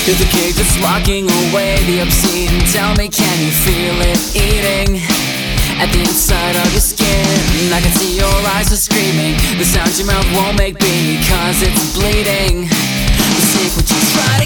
You're the cage that's locking away the obscene. Tell me, can you feel it eating at the inside of your skin? I can see your eyes are screaming. The sound your mouth won't make because it's bleeding. The secret you try to